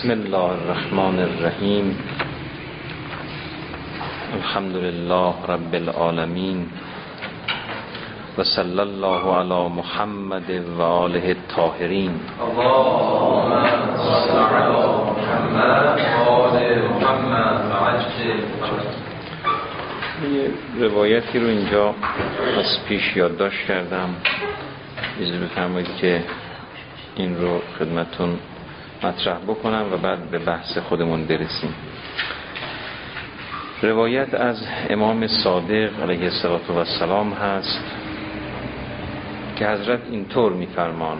بسم الله الرحمن الرحیم. الحمد لله رب العالمین و صلی الله علی محمد و آله الطاهرین. اللهم صل علی محمد و آل محمد و عجل. یه روایتی رو اینجا از پیش یادداشت کردم، اجازه بفرمایید که این رو خدمتون مطرح بکنم و بعد به بحث خودمون برسیم. روایت از امام صادق علیه السلام هست که حضرت اینطور می‌فرمان: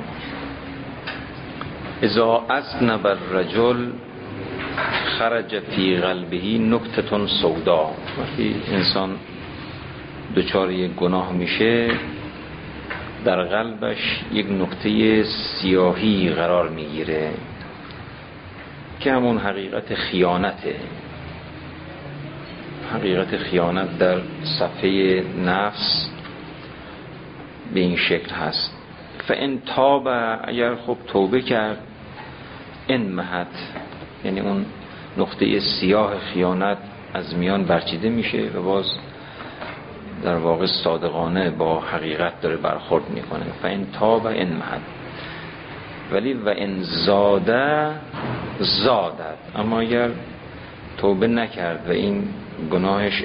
اذا اذنب الرجل خرج فی قلبه نکته سودا. وقتی انسان دچار یک گناه میشه، در قلبش یک نکته سیاهی قرار میگیره که همون حقیقت خیانته. حقیقت خیانت در صفحه نفس به این شکل هست: فان تاب، اگر خب توبه کرد، انمحت، یعنی اون نقطه سیاه خیانت از میان برچیده میشه و باز در واقع صادقانه با حقیقت داره برخورد میکنه. فان تاب انمحت. ولی و ان زادت، اما اگر توبه نکرد و این گناهش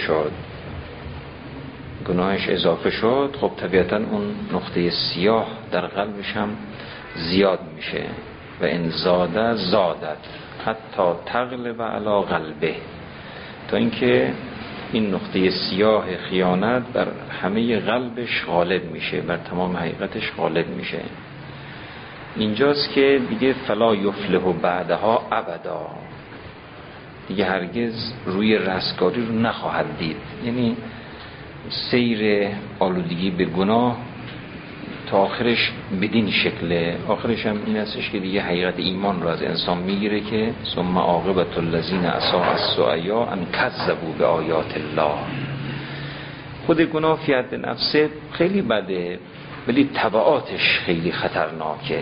اضافه شد، خب طبیعتا اون نقطه سیاه در قلبش هم زیاد میشه. و ان زادت حتی تغلب علی قلبه، تا اینکه این نقطه سیاه خیانت بر همه قلبش غالب میشه، بر تمام حقیقتش غالب میشه. اینجاست که دیگه فلا یفلح بعدها ابدا، دیگه هرگز روی رستگاری رو نخواهد دید. یعنی سیر آلودگی به گناه تا آخرش بدین شکله. آخرش هم این هستش که دیگه حقیقت ایمان رو از انسان میگیره که ثم عاقبة الذین اساءوا السعیا ان کذبوا بآیات الله. خود گناه فی حد نفسه خیلی بده، ولی تبعاتش خیلی خطرناکه.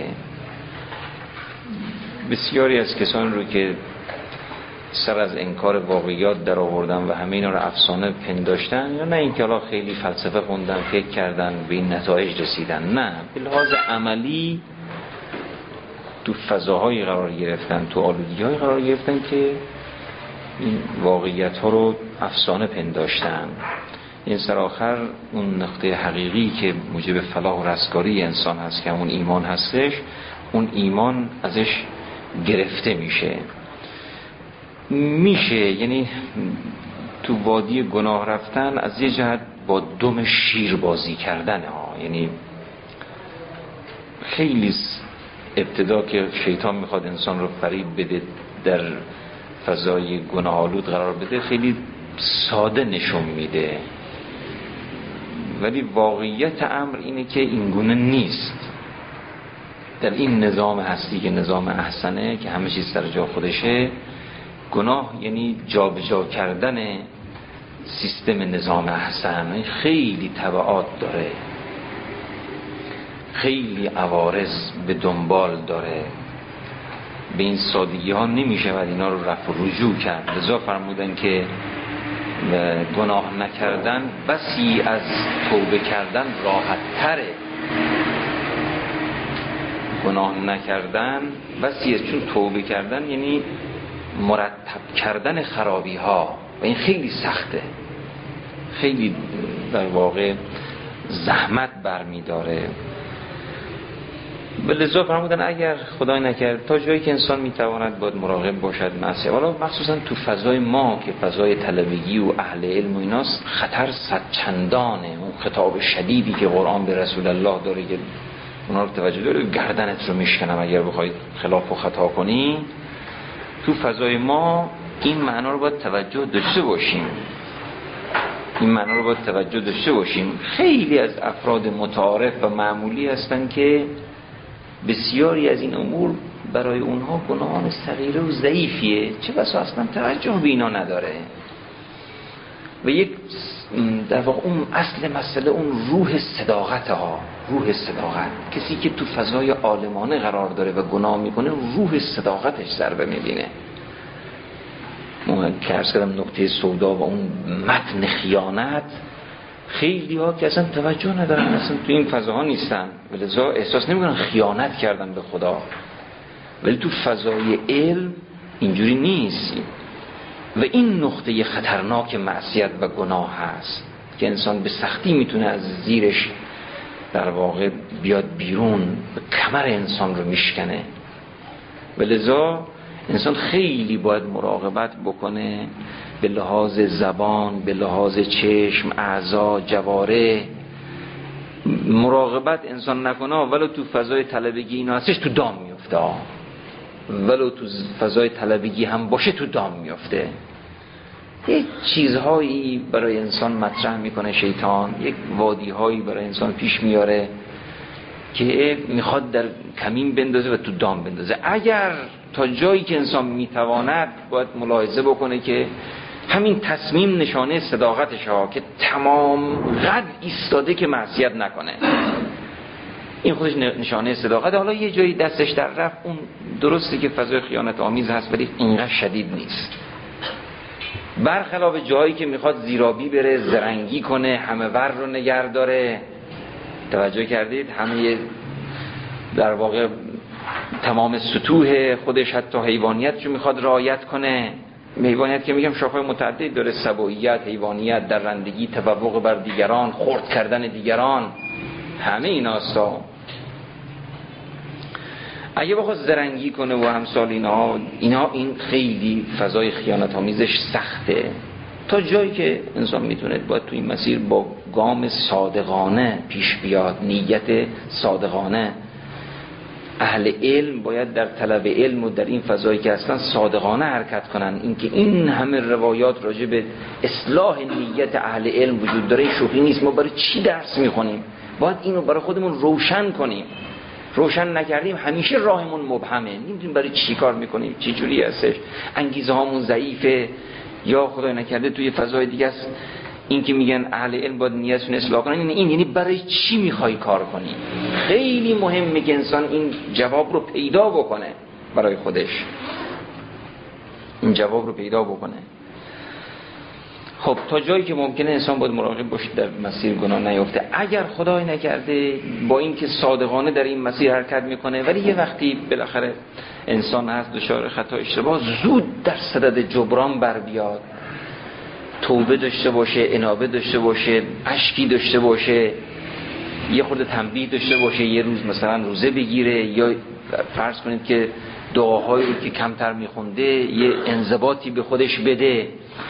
بسیاری از کسان رو که سر از انکار واقعیات در آوردن و همه اینا رو افسانه پنداشتن، یا نه اینکه حالا خیلی فلسفه خوندن، فکر کردن، به این نتایج رسیدن، نه، به لحاظ عملی تو فضاهایی قرار گرفتن، تو آلودگی‌های قرار گرفتن که این واقعیت ها رو افسانه پنداشتن. این سرآخر اون نقطه حقیقی که موجب فلاح و رستگاری انسان هست که همون ایمان هستش، اون ایمان ازش گرفته میشه. یعنی تو وادی گناه رفتن از یه جهت با دم شیر بازی کردن ها. یعنی خیلی ابتدا که شیطان میخواد انسان رو فریب بده، در فضای گناه آلود قرار بده، خیلی ساده نشون میده، ولی واقعیت امر اینه که این گونه نیست. در این نظام هستی که نظام احسنه، که همه چیز در جا خودشه، گناه یعنی جابجا کردن سیستم نظام احسن. خیلی تبعات داره، خیلی عوارض به دنبال داره. به این سادگی ها نمیشه و اینا رو رفع و رجوع کرد. لذا فرمودن که گناه نکردن بسی از توبه کردن راحت تره. گناه نکردن بسی، چون توبه کردن یعنی مرتب کردن خرابی ها و این خیلی سخته، خیلی در واقع زحمت برمی داره. لذا فرمودن اگر خدای نکرد، تا جایی که انسان میتواند باید مراقب باشد معصیت. حالا مخصوصا تو فضای ما که فضای طلبگی و اهل علم و ایناست، خطر صد چندانه. اون خطاب شدیدی که قرآن به رسول الله داره که اونا رو توجه داره، گردنت رو میشکنم اگر بخواید خلاف و خطا کنی. تو فضای ما این معنا رو باید توجه داشته باشیم. خیلی از افراد متعارف و معمولی هستن که بسیاری از این امور برای اونها گناهان صغیره و ضعیفیه، چه بسا اصلا توجه به اینا نداره. و یک در واقع اون اصل مسئله اون روح صداقت ها، روح صداقت. کسی که تو فضای عالمانه قرار داره و گناه میکنه روح صداقتش ضربه میبینه. که عرض کردم نقطه سودا و اون متن خیانت، خیلی ها که اصلا توجه ندارن، اصلا تو این فضاها نیستن و لذا احساس نمیکنن خیانت کردن به خدا. ولی تو فضای علم اینجوری نیست و این نقطه خطرناک معصیت و گناه هست که انسان به سختی میتونه از زیرش در واقع بیاد بیرون، به کمر انسان رو میشکنه. و لذا انسان خیلی باید مراقبت بکنه به لحاظ زبان، به لحاظ چشم، اعضا، جواره. مراقبت انسان نکنه ولو تو فضای طلبگی اینا هستش تو دام میفته، ولو تو فضای طلبگی هم باشه تو دام میفته. یک چیزهایی برای انسان مطرح میکنه شیطان، یک وادیهایی برای انسان پیش میاره که میخواد در کمین بندازه و تو دام بندازه. اگر تا جایی که انسان میتواند باید ملاحظه بکنه که همین تصمیم نشانه صداقتش ها که تمام قد ایستاده که معصیت نکنه، این خودش نشانه صداقت. حالا یه جایی دستش در رفت، اون درسته که فضای خیانت آمیز هست ولی اینقدر شدید نیست. برخلاف جایی که میخواد زیرابی بره، زرنگی کنه، همه ور رو نگه داره. توجه کردید؟ همه در واقع تمام سطوح خودش، حتی حیوانیت رو میخواد رعایت کنه. حیوانیت که میگم شاخه‌های متعدد داره، سبوعیت، حیوانیت، درندگی، تفوق بر دیگران، خرد کردن دیگران، همه ایناستا. اگه بخواد زرنگی کنه و همسال اینا این خیلی فضای خیانت آمیزش سخته. تا جایی که انسان میتونه باید تو این مسیر با گام صادقانه پیش بیاد، نیت صادقانه. اهل علم باید در طلب علم و در این فضایی که اصلا صادقانه حرکت کنن. اینکه این همه روایات راجع به اصلاح نیت اهل علم وجود داره شوخی نیست. ما برای چی درس میخونیم؟ باید اینو برای خودمون روشن کنیم. روشن نکردیم همیشه راهمون مبهمه، نمیدونیم برای چی کار میکنیم، چی جوری هستش، انگیزه هامون ضعیفه، یا خدای نکرده توی فضای دیگه است. این که میگن اهل علم باید نیتشون اصلاح کنن، این یعنی برای چی میخوای کار کنی؟ خیلی مهمه که انسان این جواب رو پیدا بکنه برای خودش، این جواب رو پیدا بکنه. خب تا جایی که ممکنه انسان باید مراقب باشه در مسیر گناه نیفته. اگر خدای نکرده با این که صادقانه در این مسیر حرکت میکنه ولی یه وقتی بالاخره انسان هست دچار خطا اشتباه، زود در صدد جبران بر بیاد، توبه داشته باشه، انابه داشته باشه، اشکی داشته باشه، یه خورده تنبیه داشته باشه، یه روز مثلا روزه بگیره، یا فرض کنید که دعاهایی رو که کمتر میخونده یه انضباطی به خودش بده،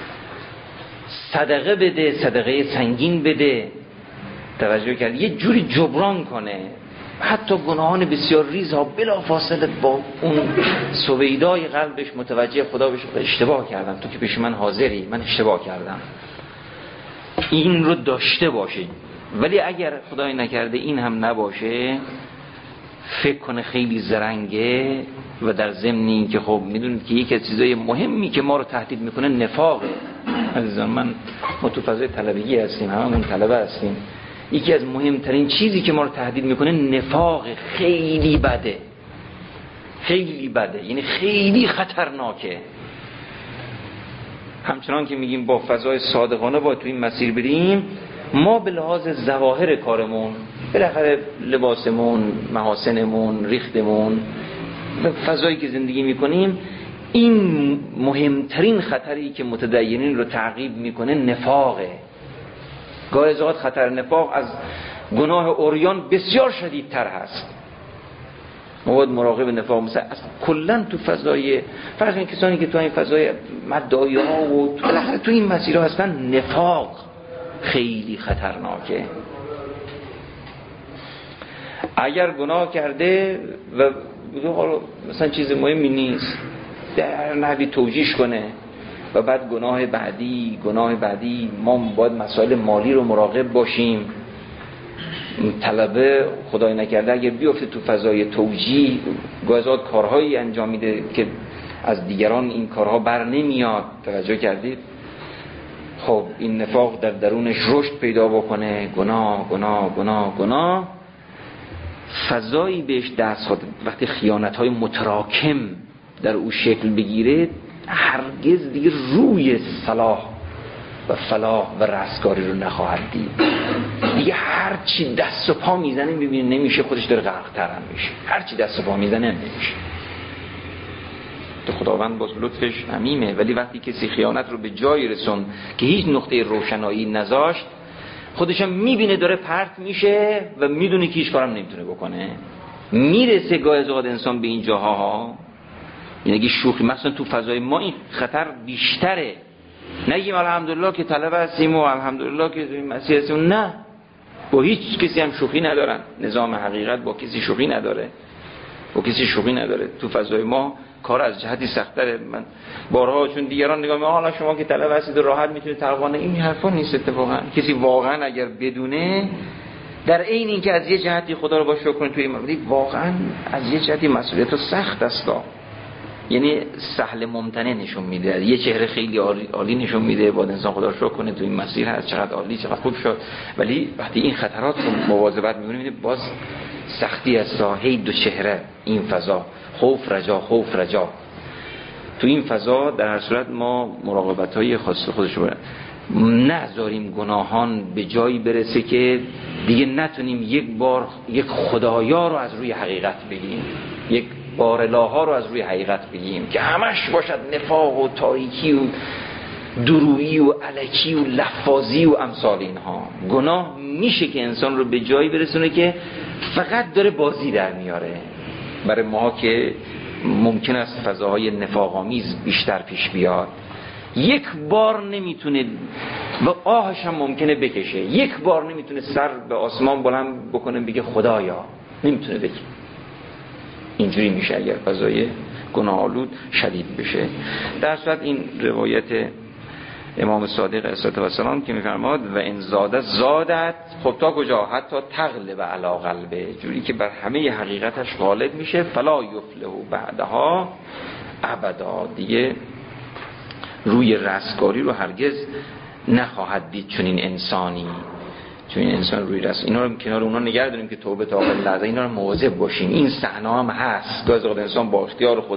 صدقه بده، صدقه سنگین بده. توجه کرد یه جوری جبران کنه حتی گناهان بسیار ریز ها، بلا فاصله با اون سویدای قلبش متوجه خدا بشه اشتباه کردم، تو که پیش من حاضری، من اشتباه کردم. این رو داشته باشه. ولی اگر خدای نکرده این هم نباشه، فکر کنه خیلی زرنگه و در ضمن این که خب میدونید که یکی از چیزای مهمی که ما رو تهدید میکنه نفاقه. عزیزان ما تو فضای طلبگی هستیم، هممون طلبه هستیم. یکی از مهمترین چیزی که ما رو تهدید میکنه نفاق. خیلی بده، خیلی بده، یعنی خیلی خطرناکه. همچنان که میگیم با فضای صادقانه باید تو این مسیر بریم. ما به لحاظ ظواهر کارمون، بالاخره لباسمون، محاسنمون، ریختمون، به فضایی که زندگی میکنیم، این مهمترین خطری که متدینین رو تعقیب میکنه نفاقه. گاهی اوقات خطر نفاق از گناه عریان بسیار شدیدتر هست. ما باید مراقب نفاق. مثلا کلا تو فضای فرض کنید کسانی که تو این فضای مدعی ها و تو این مسیرها هستن، نفاق خیلی خطرناکه. اگر گناه کرده و مثلا چیز مهمی نیست، در نحوی توجیهش کنه و بعد گناه بعدی ما باید مسائل مالی رو مراقب باشیم. طلبه خدای نکرده اگر بیفته تو فضای توجیه، گاهی کارهایی انجام میده که از دیگران این کارها بر نمیاد. توجه کردید؟ خب این نفاق در درونش رشد پیدا بکنه، گناه، فضایی بهش دست خود. وقتی خیانت‌های متراکم در او شکل بگیره، هرگز دیگه روی صلاح و فلاح و رستگاری رو نخواهد دید. دیگه هر چی دست و پا میزنه میبینه نمیشه، خودش داره غرق‌تر هم میشه. هر چی دست و پا میزنه نمیشه. تو خداوند باز لطفش عمیمه، ولی وقتی کسی خیانت رو به جای رسون که هیچ نقطه روشنایی نذاشت، خودش هم میبینه داره پرت میشه و میدونه که هیچ کارم نمیتونه بکنه. میرسه گاه از اوقات انسان به این جاها، یعنی اگه شوخی مثلا تو فضای ما این خطر بیشتره. نگیم الحمدلله که طلبه هستیم و الحمدلله که این مسیح هستیم، نه، با هیچ کسی هم شوخی ندارن. نظام حقیقت با کسی شوخی نداره، تو فضای ما کار از جهتی سخت‌تره. من بارها چون دیگران نگاه می‌کنم حالا شما که طلبه هستید راحت میتونید تقوانه، این حرفا نیست. اتفاقا کسی واقعا اگر بدونه در عین اینکه از یه جهتی خدا رو با شکر کنه توی این مورد، واقعا از یه جهتی مسئولیت سخت است، یعنی سهل ممتنع نشون میده، یه چهره خیلی عالی نشون میده، باید انسان خدا رو شکر کنه تو این مسیر هست، چقدر عالی، چقدر خوب شد. ولی وقتی این خطرات رو مواظبت می‌کنه باز سختی است. هی دو چهره این فضا، خوف رجا. تو این فضا در هر صورت ما مراقبت‌های خاص خودش رو نذاریم گناهان به جایی برسه که دیگه نتونیم یک بار یک خدایا رو از روی حقیقت بگیم، یک بار الها رو از روی حقیقت بگیم که همش باشد نفاق و تاریکی و درویی و الکی و لفاظی و امثال اینها. گناه میشه که انسان رو به جایی برسونه که فقط داره بازی در میاره. برای ما که ممکن است فضاهای نفاق‌آمیز بیشتر پیش بیاد، یک بار نمیتونه و آهش هم ممکنه بکشه، یک بار نمیتونه سر به آسمان بلند بکنه بگه خدایا، نمیتونه بگه. اینجوری میشه اگر فضای گناه آلود شدید بشه. در صورت این روایت امام صادق علیه السلام که میفرماد و ان زادت، خب تا کجا؟ حتی تغلب علی قلبه، جوری که بر همه حقیقتش غالب میشه، فلا یفلح بعدها ابدا، دیگه روی رستگاری رو هرگز نخواهد دید چون این انسانی، چون این انسان روی رست. اینا رو کنار اونا نگه داریم که توبه تا آخر لحظه، اینا رو مواظب باشیم. این صحنه هم هست، گاز وقت انسان با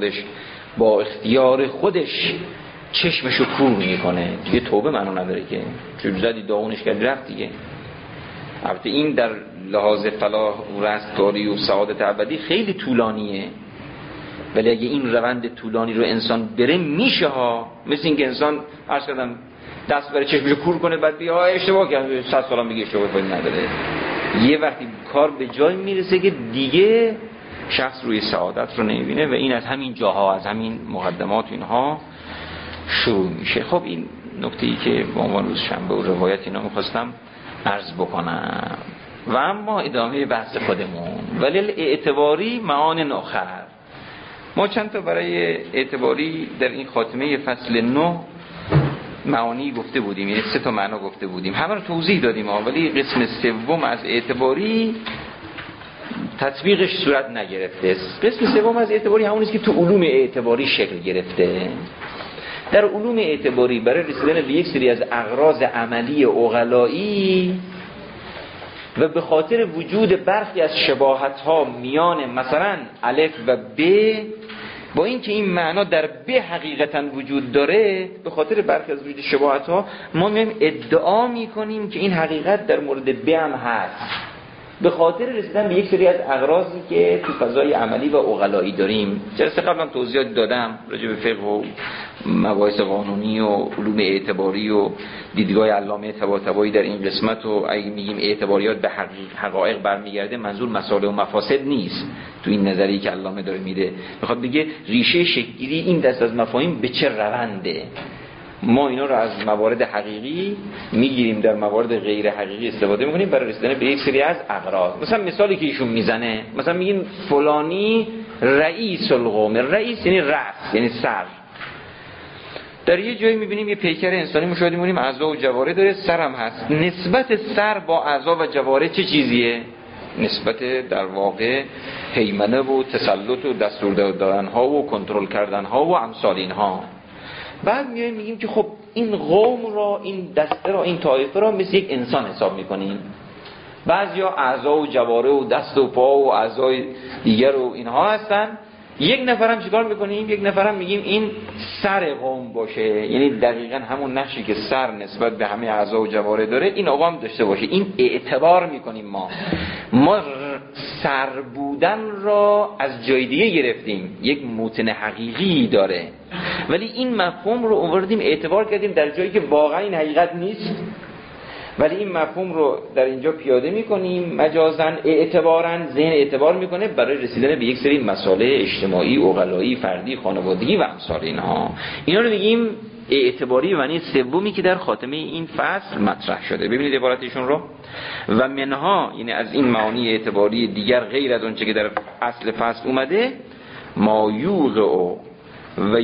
اختیار خودش چشمشو کور میکنه، دیگه توبه منو نداره که چون زدی داغونش کردی رفت دیگه. البته این در لحاظ فلاح و رستگاری و سعادت ابدی خیلی طولانیه، ولی اگه این روند طولانی رو انسان بره میشه ها. مثل این که انسان عرض کردم دست بره چشمشو کور کنه بعد بیا اشتباه کرد 100 سال هم بگه اشتباه فایده نداره. یه وقتی کار به جای میرسه که دیگه شخص روی سعادت رو نمیبینه و این از همین جاها، از همین مقدمات اینها شروع میشه. خب این نکته‌ای که به عنوان روز شنبه و روایت اینا میخواستم عرض بکنم و اما ادامه بحث خودمون. ولی اعتباری معان آخر، ما چند تا برای اعتباری در این خاتمه فصل 9 معانی گفته بودیم، یعنی 3 تا معنا گفته بودیم، همه رو توضیح دادیم ولی قسم سوم از اعتباری تطبیقش صورت نگرفته. قسم سوم از اعتباری همون است که تو علوم اعتباری شکل گرفته. در علوم اعتباری برای رسیدن به یک سری از اغراض عملی عقلایی و به خاطر وجود برخی از شباهت‌ها میان مثلا الف و ب، با اینکه این معنا در ب حقیقتا وجود داره، به خاطر برخی از وجود شباهت‌ها ما میایم ادعا میکنیم که این حقیقت در مورد ب هم هست، به خاطر رسیدن به یک سری از اغراضی که تو فضای عملی و عقلایی داریم. جلسه قبلا توضیحات دادم راجع به فقه و مباحث قانونی و علوم اعتباری و دیدگاه علامه طباطبایی در این قسمت. و اگه میگیم اعتباریات به حقایق برمیگرده، منظور مصالح و مفاسد نیست. تو این نظری که علامه داره میده میخواد بگه ریشه شکل‌گیری این دست از مفاهیم به چه رونده. ما اینا رو از موارد حقیقی میگیریم، در موارد غیر حقیقی استفاده میکنیم برای رسیدن به یک سری از اغراض. مثلا مثالی که ایشون میزنه، مثلا میگیم فلانی رئیس القوم. رئیس یعنی رأس، یعنی سر. در یه جایی میبینیم یه پیکر انسانی مشاهده می‌کنیم اعضا و جواره داره، سرم هست. نسبت سر با اعضا و جواره چه چیزیه؟ نسبت در واقع هیمنه و تسلط و دستور دادن ها و کنترل کردن ها و امثال اینها. بعد میایم میگیم که خب این قوم را، این دسته را، این طایفه را مثل یک انسان حساب میکنیم. بعضیا اعضا و جواره و دست و پا و اعضای دیگر و اینها هستن. یک نفرم چیکار میکنیم؟ یک نفرم میگیم این سر قوم باشه، یعنی دقیقاً همون نقشی که سر نسبت به همه اعضا و جواره داره این آقا هم داشته باشه. این اعتبار میکنیم. ما سر بودن را از جای دیگه گرفتیم، یک متن حقیقی داره، ولی این مفهوم رو آوردیم اعتبار کردیم در جایی که واقعا این حقیقت نیست، ولی این مفهوم رو در اینجا پیاده میکنیم مجازاً، اعتباراً ذهن اعتبار میکنه برای رسیدن به یک سری مسائل اجتماعی، عقلایی، فردی، خانوادگی و امثال اینها. اینا رو میگیم اعتباری و معنی سومی که در خاتمه این فصل مطرح شده. ببینید عبارتشون رو. و منها، یعنی از این معانی اعتباری دیگر غیر از اونچه که در اصل فصل اومده، ما یوقع و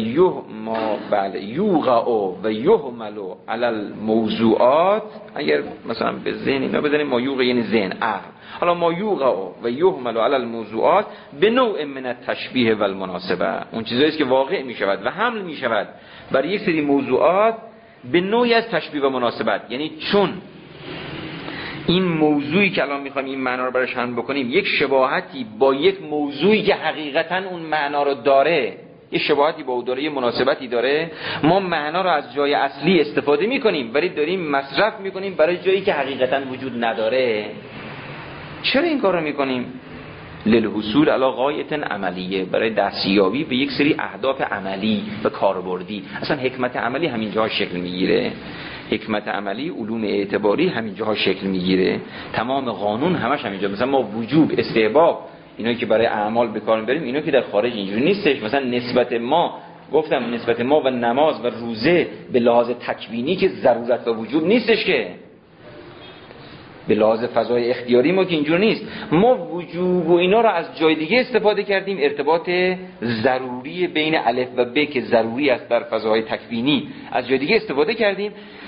یحمل علی الموضوعات. اگر مثلا به ذهن اینا بزنیم ما یوقع یعنی ذهن، عقل. حالا ما یوقع و یحمل علی الموضوعات به نوع من التشبیه و المناسبه، اون چیزایی است که واقع می شود و حمل می شود برای یک سری موضوعات به نوعی از تشبیه و مناسبت. یعنی چون این موضوعی که الان میخوایم این معنا رو براش حمل بکنیم یک شباهتی با یک موضوعی که حقیقتا اون معنا رو داره، یه شباهتی با اون داره، یه مناسبتی داره، ما معنا رو از جای اصلی استفاده میکنیم ولی داریم مصرف میکنیم برای جایی که حقیقتا وجود نداره. چرا این کار رو میکنیم؟ للحصول علی غایه عملیه، برای دستیابی به یک سری اهداف عملی و کاربردی. اصلا حکمت عملی همین جاها شکل میگیره. حکمت عملی، علوم اعتباری همین جاها شکل میگیره. تمام قانون همش همینجا. مثلا ما وجوب، استحباب، اینا که برای اعمال به کار میبریم، اینا که در خارج اینجوری نیستش. مثلا نسبت ما، گفتم نسبت ما و نماز و روزه به لحاظ تکوینی که ضرورت و وجوب نیستش، که به لحاظ فضای اختیاری ما که اینجور نیست. ما وجوب و اینا رو از جای دیگه استفاده کردیم، ارتباط ضروری بین الف و ب که ضروری است در فضای تکوینی از جای دیگه استفاده کردیم.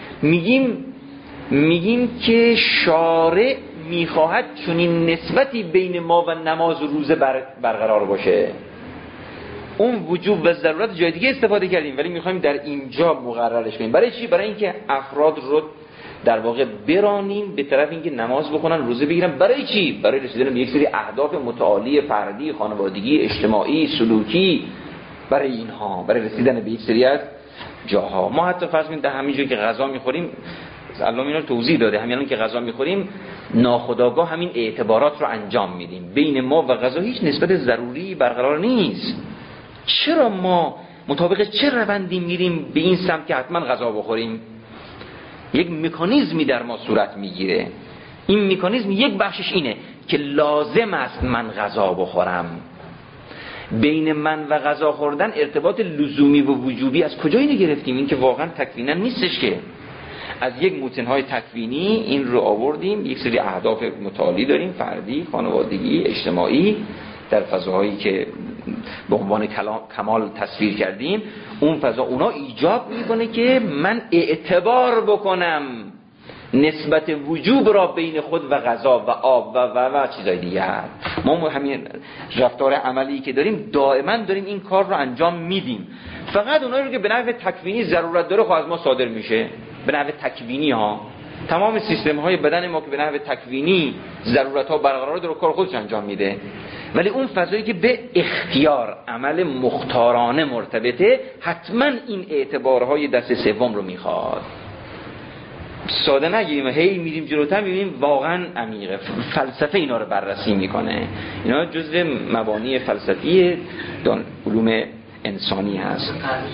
میگیم که شارع میخواهد چنین نسبتی بین ما و نماز و روزه برقرار باشه. اون وجوب و ضرورت جای دیگه استفاده کردیم ولی میخوایم در اینجا مقررش کنیم. برای چی؟ برای اینکه افراد رو در واقع برانیم به طرف اینکه نماز بخونن، روزه بگیرن. برای چی؟ برای رسیدن به یک سری اهداف متعالی فردی، خانوادگی، اجتماعی، سلوکی، برای اینها، برای رسیدن به یک سری از جاها. ما حتی فرض کنید در همین جایی که غذا میخوریم، الله اینا رو توضیح داده، همین که غذا میخوریم ناخودآگاه همین اعتبارات رو انجام میدیم. بین ما و غذا هیچ نسبت ضروری برقرار نیست. چرا ما مطابق چه روندی میریم به این سمت که حتما غذا بخوریم؟ یک مکانیزمی در ما صورت میگیره. این مکانیزم یک بخشش اینه که لازم است من غذا بخورم. بین من و غذا خوردن ارتباط لزومی و وجوبی از کجا اینو گرفتیم؟ این که واقعا تکوینا نیستش، که از یک متن‌های تکوینی این رو آوردیم. یک سری اهداف متعالی داریم، فردی، خانوادگی، اجتماعی، در فضاهایی که به عنوان کمال تصویر کردیم. اون فضا اونا ایجاب میکنه که من اعتبار بکنم نسبت وجوب را بین خود و غذا و آب و چیزای دیگر. ما همین رفتار عملی که داریم دائما داریم این کار رو انجام میدیم. فقط اونایی رو که به نحو تکوینی ضرورت داره خب از ما صادر میشه، به نحو تکوینی ها. تمام سیستم های بدن ما که به نحو تکوینی ضرورت ها برقرار داره کار خودش انجام میده. ولی اون فضایی که به اختیار، عمل مختارانه مرتبطه، حتما این اعتبارهای دست سوم رو میخواد. ساده نگیم، هی میریم جلوتر میبینیم واقعا عمیقه. فلسفه اینا رو بررسی میکنه. اینا جزء مبانی فلسفی علوم انسانی هست.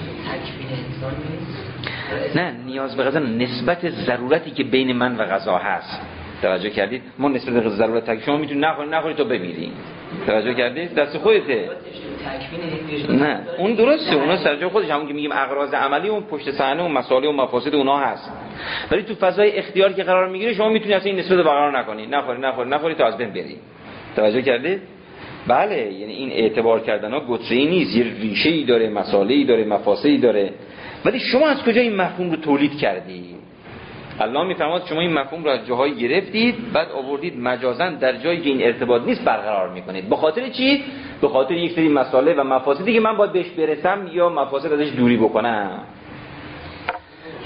نه، نیاز به غذا، نسبت ضرورتی که بین من و غذا هست. توجه کردید؟ ما نسبت به ضرورت تکوین، شما میتونی نخوری تو بمیری. توجه کردید؟ دست خودته. نه اون درسته، اونا سر جای خودش، همون که میگیم اغراض عملی اون پشت صحنه و مصالح و مفاسد اونا هست. ولی تو فضای اختیار که قرار میگیره شما میتونی اصلا این نسبت رو برقرار نکنی، نخوری تا از بین بری. توجه کردید؟ بله، یعنی این اعتبار کردن ها گتره‌ای نیست، یه ریشه‌ای داره، مصالحی داره، مفاسدی داره. ولی شما از کجا این مفهوم رو تولید کردید؟ الله میفرماد شما این مفهوم رو از جاهایی گرفتید، بعد آوردید مجازاً در جایی که این ارتباط نیست برقرار میکنید. به خاطر چی؟ به خاطر یک سری مصالح و مفاسدی که من باید بهش برسم یا مفاسد ازش دوری بکنم.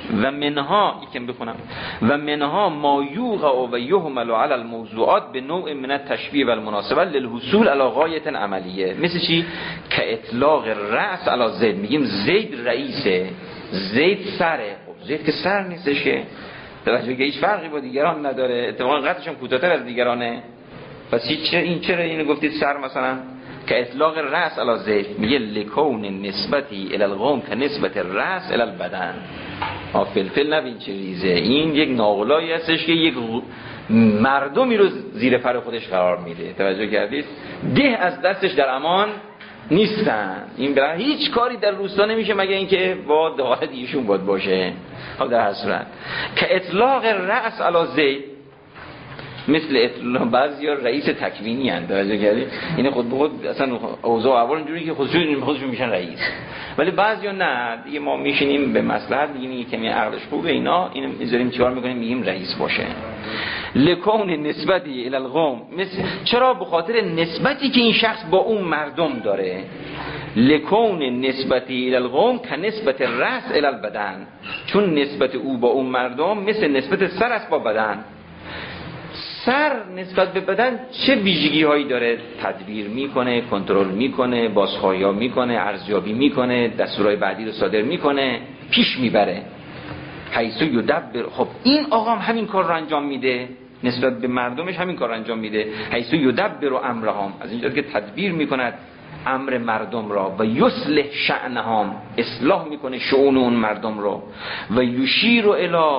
و منها یکم بخونم و منها ما یوقع و یحمل علی الموضوعات به نوع من التشبیه و المناسبه للحصول علی غایه عملیه. مثل چی؟ که اطلاق رأس علی زید، میگیم زید رئیسه، زید سره. خب زید که سر نیستش که، توجه که هیچ فرقی با دیگران نداره، اتفاقا قدش هم کوتاه‌تر از دیگرانه. پس این چرا اینو گفتید سر مثلا؟ که اطلاق رأس علی زید، میگه لکون نسبتی الی القوم که نسبت رأس الی البدن. فلفل نبین چه ریزه، این یک ناقلایی هستش که یک مردمی رو زیر پر خودش قرار میده. توجه کردید؟ ده از دستش در امان نیستن. این برای هیچ کاری در روستا نمیشه مگه اینکه با دعایت ایشون باشه. خب در هر صورت که اطلاق رأس علی زید مثل بعضیا رئیس تکوینی اند. توجه کردید؟ این خود به خود اصلا اوضاع اول اینجوری که خودشون میشن رئیس، ولی بعضیا نه دیگه، ما میشینیم به مصلحت میگیم کمی عقلش خوبه اینا، اینو میذاریم چیکار میکنیم، میگیم رئیس باشه. لکون نسبتی الی القوم، مثل چرا؟ به خاطر نسبتی که این شخص با اون مردم داره. لکون نسبتی الی القوم که نسبت رأس الی البدن، چون نسبت او با اون مردم مثل نسبت سر است با بدن. سر نسبت به بدن چه ویژگی هایی داره؟ تدبیر میکنه، کنترل میکنه، بازخواهی میکنه، ارزیابی میکنه، دستورهای بعدی رو صادر میکنه، پیش میبره. حیث یدبر، خب این آقا هم همین کار رو انجام میده، نسبت به مردمش همین کار رو انجام میده. حیث یدبر امرهم، از اینجا که تدبیر میکند امر مردم را، و یصلح شأنهم، اصلاح میکنه شؤون اون مردم رو، و یشیر الی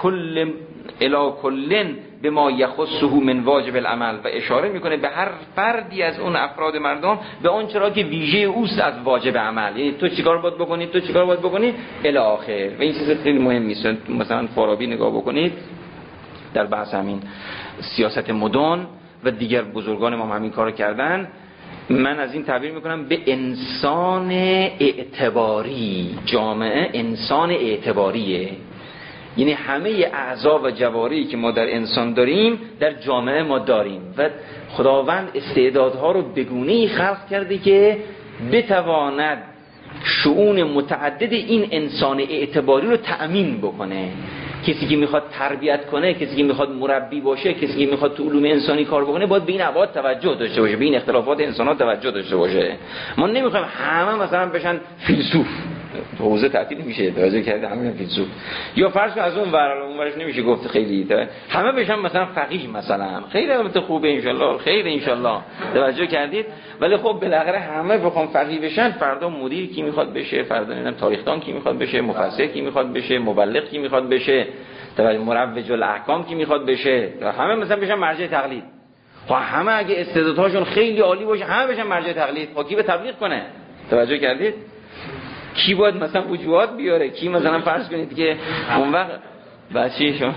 کلن به ما یخصه من واجب العمل، و اشاره میکنه به هر فردی از اون افراد مردم به اون چرا که ویژه اوست از واجب عمل، یعنی تو چیکار باید بکنی، تو چیکار باید بکنی الی آخر. و این چیز خیلی مهم است. مثلا فارابی نگاه بکنید در بحث همین سیاست مدن و دیگر بزرگان ما همین کارو کردن، من از این تعبیر میکنم به انسان اعتباری. جامعه انسان اعتباریه، یعنی همه اعضا و جواری که ما در انسان داریم در جامعه ما داریم، و خداوند استعدادها رو به گونه‌ای خلق کرده که بتواند شؤون متعدد این انسان اعتباری رو تأمین بکنه. کسی که میخواد تربیت کنه، کسی که میخواد مربی باشه، کسی که میخواد تو علوم انسانی کار بکنه، باید به این ابعاد توجه داشته باشه، به این اختلافات انسان‌ها توجه داشته باشه. ما نمیخوایم همه مثلا بشن فیلسوف، حوزه تعطیل میشه. توجه کرده همه فیلسوف، یا فرض از اون ورش نمیشه گفت خیلی همه بشن مثلا فقیه مثلا، خیلی البته خوبه ان شاء الله، خیر ان شاء الله. توجه کردید؟ ولی خب بالاخره همه بخوام فقیه بشن، فردا مدیر کی میخواد بشه، فردا نمیدونم تاریخدان کی میخواد بشه، مفسر کی میخواد بشه، مبلغ کی میخواد بشه، مروج الاحکام کی میخواد بشه، همه مثلا بشن مرجع تقلید. خب همه اگه استعدادهاشون خیلی عالی باشه همه بشن مرجع تقلید، خب کی به تبلیغ کنه؟ توجه کردید؟ کی باید مثلا وجوهات بیاره، کی مثلا فرض کنید که اون وقت بچه شما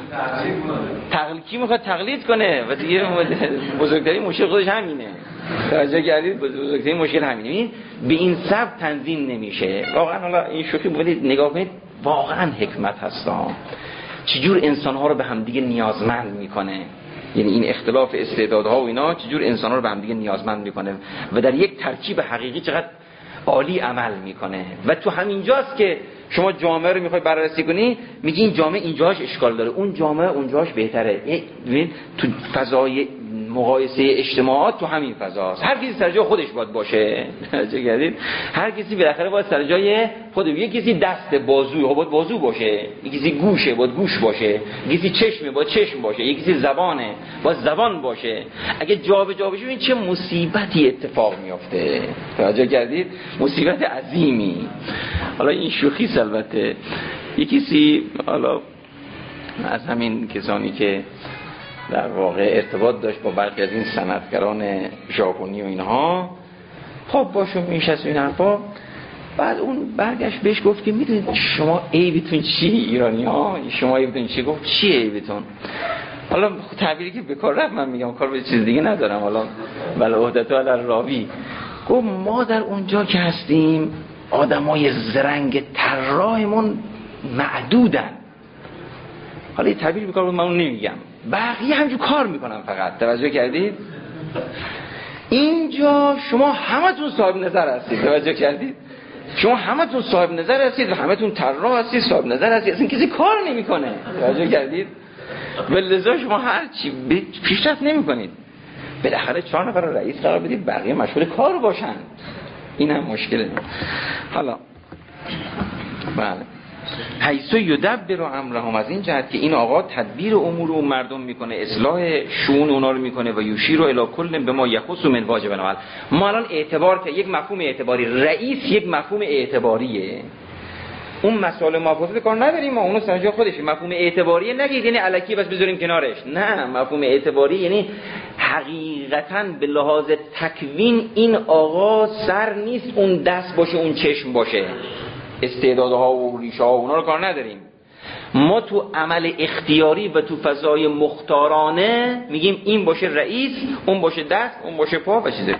کی میخواد تقلید کنه، و دیگه بزرگترین مشکل خودش همینه. توجه کردید؟ بزرگترین مشکل همینه. به این سبب تنظیم نمیشه. واقعا حالا این شوخی بودید نگاه کنید، واقعا حکمت هستا چجور انسان‌ها رو به هم دیگه نیازمند میکنه. یعنی این اختلاف استعدادها و اینا چجور انسان‌ها رو به هم دیگه نیازمند میکنه و در یک ترکیب حقیقی چقدر عالی عمل میکنه. و تو همینجاست که شما جامعه رو میخوای بررسی کنی، میگی این جامعه اینجاش اشکال داره، اون جامعه اونجاش بهتره. ببین تو فضای مقایسه اجتماعات تو همین فضاست. هر کسی سر جای خودش باید باشه. چه کردید؟ هر کسی بالاخره باید سر جای خودش. یک کسی دست بازو باید بازو باشه، یک کسی گوشه باید گوش باشه، یک کسی چشمه باید چشم باشه، یک کسی زبانه باید زبان باشه. اگه جابجا بشه این چه مصیبتی اتفاق میفته. توجه کردید؟ مصیبت عظیمی. حالا این شوخی البته یک کسی حالا از همین کسانی که در واقع ارتباط داشت با برخی از این صنعتگران ژاپنی و اینها، خب باشون میشست این حرفا، بعد اون برگشت بهش گفت که میدونید شما عیبتون چی ایرانی ها؟ شما عیبتون چی؟ گفت چی عیبتون؟ حالا تعبیری که به کار رفت من میگم، کار به چیز دیگه ندارم، حالا بل عهدتو علی راوی. گفت ما در اونجا که هستیم آدمای زرنگ طراحمون معدودن. حالا یه تعبیر به کار بود من اون نمیگم، بقیه همجور کار میکنن فقط. توجه کردید؟ اینجا شما همتون صاحب نظر هستید. توجه کردید؟ شما همتون صاحب نظر هستید و همتون طراح هستید، صاحب نظر هستید، اصلا کسی کار نمیکنه. توجه کردید؟ ولذا شما هر چی پیشرفت نمیکنید. بالاخره 4 نفر رئیس قرار بدید، بقیه مشغول کار باشن. این هم مشکله. حالا بله، حیث یدبر امرهم، از این جهت که این آقا تدبیر امور اون مردم میکنه، اصلاح شؤون اونا رو میکنه. و یشیر الی کل بما یخص من واجب العمل. ما الان اعتبار که یک مفهوم اعتباری، رئیس یک مفهوم اعتباریه، اون مسائل محافظت کار نداریم، ما اونو سر جای خودشه. مفهوم اعتباریه نگید یعنی الکی بس بذاریم کنارش، نه، مفهوم اعتباری یعنی حقیقتاً به لحاظ تکوین این آقا سر نیست اون دست باشه اون چشم باشه، استعدادها و ریشه ها اونا رو کار نداریم. ما تو عمل اختیاری و تو فضای مختارانه میگیم این باشه رئیس، اون باشه دست، اون باشه پا و چیز دیگه.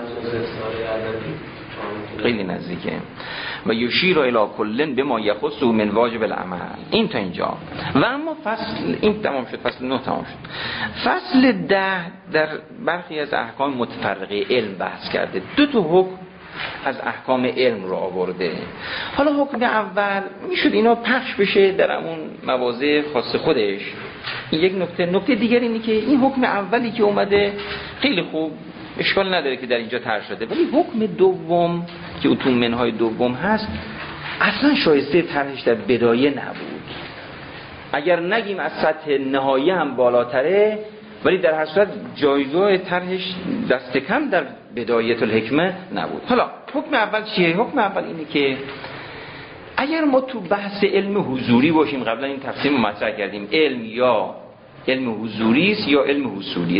خیلی نزدیکه. و یشیر الی کل بما یخص من واجب العمل. این تا اینجا. و اما فصل این تمام شد، فصل 9 تمام شد. فصل 10 در برخی از احکام متفرقه علم بحث کرده. 2 تا حکم از احکام علم رو آورده. حالا حکم اول میشد اینا پخش بشه در همون مواضع خاص خودش. این یک نکته دیگر اینه که این حکم اولی که اومده خیلی خوب، اشکال نداره که در اینجا طرح شده، ولی حکم دوم که تو منهای دوم هست اصلا شایسته طرحش در بدایه نبود. اگر نگیم از سطح نهایی هم بالاتره، ولی در هر صورت جایگاه طرحش دست کم در بدایت الحکمه نبود. حالا حکم اول چیه؟ حکم اول اینه که اگر ما تو بحث علم حضوری باشیم، قبلا این تقسیم رو مطرح کردیم، علم یا علم حضوری است یا علم حصولیه.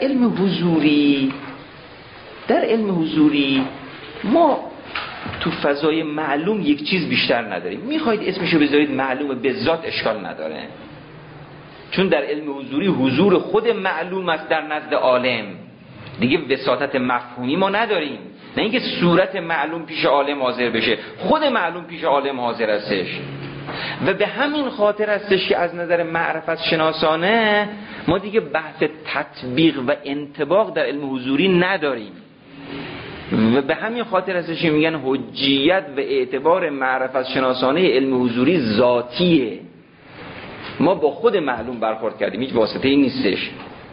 در علم حضوری ما تو فضای معلوم یک چیز بیشتر نداریم. میخواید اسمشو بذارید معلوم به ذات، اشکال نداره، چون در علم حضوری حضور خود معلوم است در نزد عالم، دیگه وساطت مفهومی ما نداریم، نه اینکه صورت معلوم پیش عالم حاضر بشه، خود معلوم پیش عالم حاضر هستش. و به همین خاطر هستش که از نظر معرفت شناسانه ما دیگه بحث تطبیق و انطباق در علم حضوری نداریم. و به همین خاطر هستش که میگن حجیت و اعتبار معرفت شناسانه علم حضوری ذاتیه. ما با خود معلوم برخورد کردیم، هیچ واسطه ای نیستش.